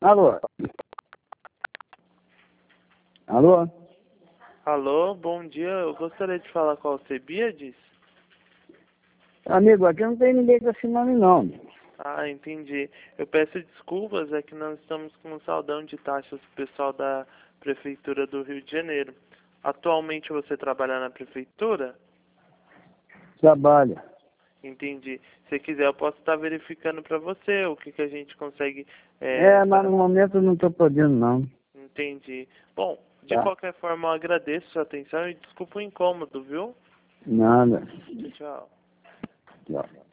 Alô? Alô? Alô, bom dia. Eu gostaria de falar com a Alcebiades. Amigo, aqui não tem ninguém com esse nome não. Ah, entendi. Eu peço desculpas, é que nós estamos com um saldão de taxas pro pessoal da Prefeitura do Rio de Janeiro. Atualmente você trabalha na Prefeitura? Trabalha. Entendi. Se quiser, eu posso estar verificando para você o que a gente consegue... Mas no momento eu não estou podendo não. Entendi. Bom, de Tá? qualquer forma, eu agradeço a sua atenção e desculpa o incômodo, viu? Nada. Tchau. Tchau.